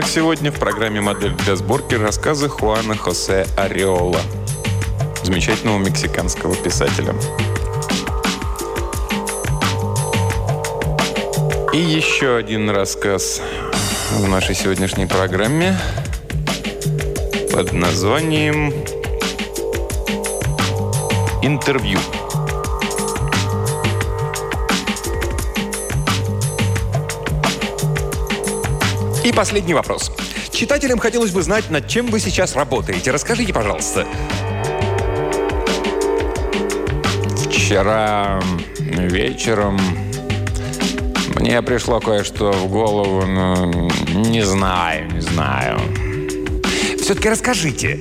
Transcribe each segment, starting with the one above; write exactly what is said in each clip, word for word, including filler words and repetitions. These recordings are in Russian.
как сегодня в программе «Модель для сборки» рассказы Хуана Хосе Ареола, замечательного мексиканского писателя. И еще один рассказ в нашей сегодняшней программе под названием «Интервью». И последний вопрос. Читателям хотелось бы знать, над чем вы сейчас работаете. Расскажите, пожалуйста. Вчера вечером мне пришло кое-что в голову, но не знаю, не знаю. Все-таки расскажите.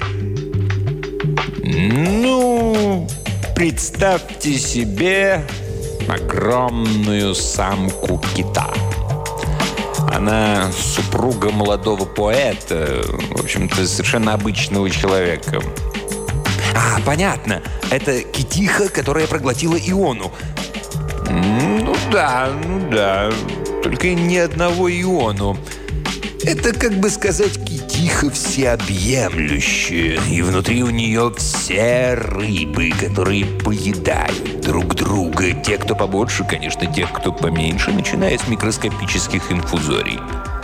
Ну, представьте себе огромную самку кита. Она супруга молодого поэта, в общем-то, совершенно обычного человека. А, понятно. Это китиха, которая проглотила Иону. Ну да, ну да. Только ни одного Иону. Это, как бы сказать, китиха всеобъемлющая. И внутри у нее все рыбы, которые поедают друг друга. Те, кто побольше, конечно, тех, кто поменьше, начиная с микроскопических инфузорий.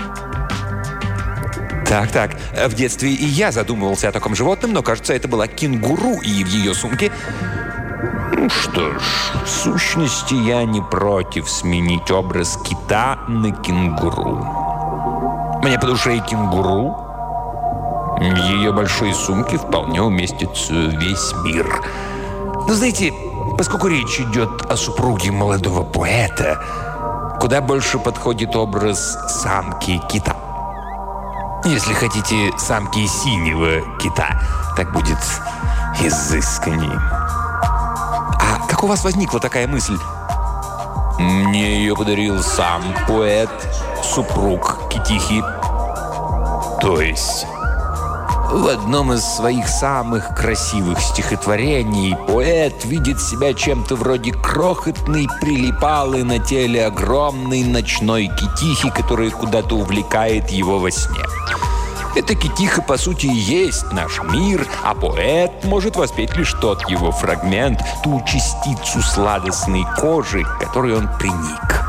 Так, так. В детстве и я задумывался о таком животном, но, кажется, это была кенгуру, и в ее сумке... Ну что ж, в сущности, я не против сменить образ кита на кенгуру. Мне по душе и кенгуру. В ее большой сумке вполне уместится весь мир. Но знаете, поскольку речь идет о супруге молодого поэта, куда больше подходит образ самки кита. Если хотите, самки синего кита. Так будет изысканней. А как у вас возникла такая мысль? Мне ее подарил сам поэт, супруг китихи. То есть... В одном из своих самых красивых стихотворений поэт видит себя чем-то вроде крохотной прилипалы на теле огромной ночной китихи, которая куда-то увлекает его во сне. Эта китиха, по сути, и есть наш мир, а поэт может воспеть лишь тот его фрагмент, ту частицу сладостной кожи, к которой он приник.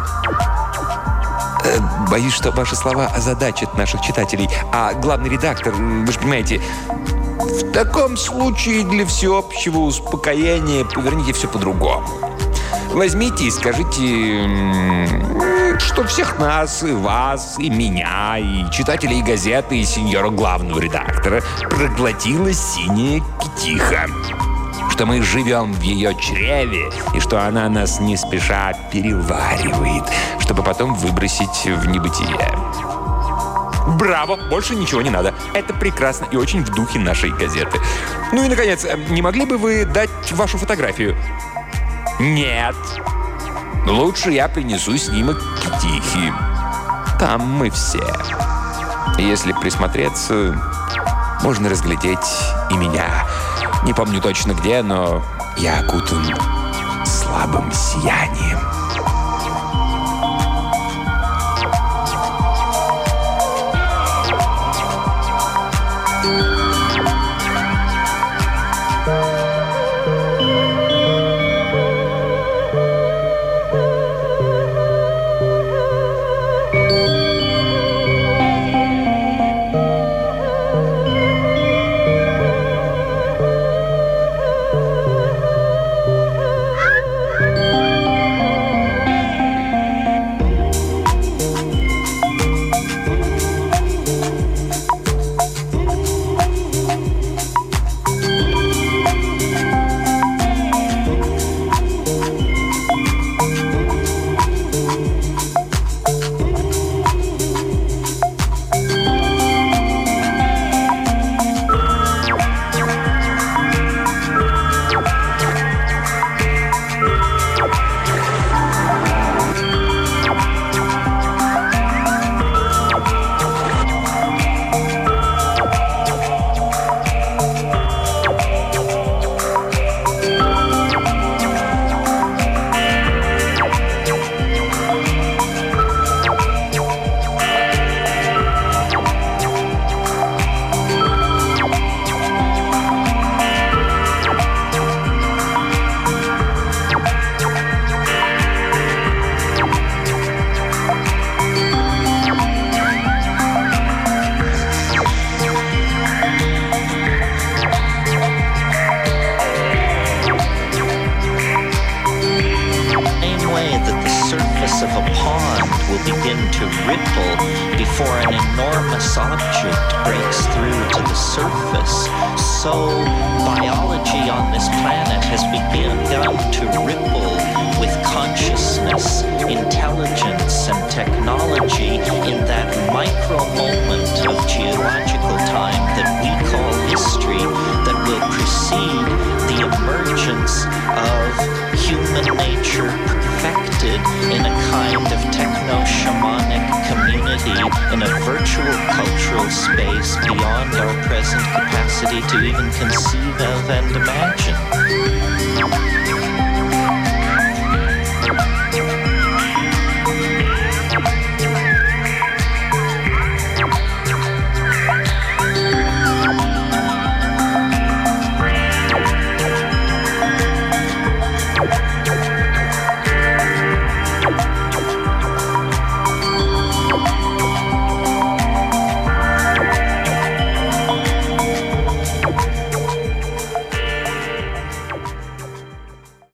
Боюсь, что ваши слова озадачат наших читателей. А главный редактор, вы же понимаете... В таком случае для всеобщего успокоения поверните все по-другому. Возьмите и скажите, что всех нас, и вас, и меня, и читателей газеты, и сеньора главного редактора проглотила синяя китиха. Что мы живем в ее чреве, и что она нас не спеша переваривает, чтобы потом выбросить в небытие. Браво! Больше ничего не надо. Это прекрасно и очень в духе нашей газеты. Ну и, наконец, не могли бы вы дать вашу фотографию? Нет. Лучше я принесу снимок китихи. Там мы все. Если присмотреться, можно разглядеть и меня. Не помню точно где, но я окутан слабым сиянием. ripple before an enormous object breaks through to the surface. So biology on this planet has begun to ripple with consciousness, intelligence, and technology in that micro moment of geological time that we call history, that will precede the emergence of human nature perfected in a kind of techno-shamanic community in a virtual cultural space beyond our present capacity to even conceive of and imagine.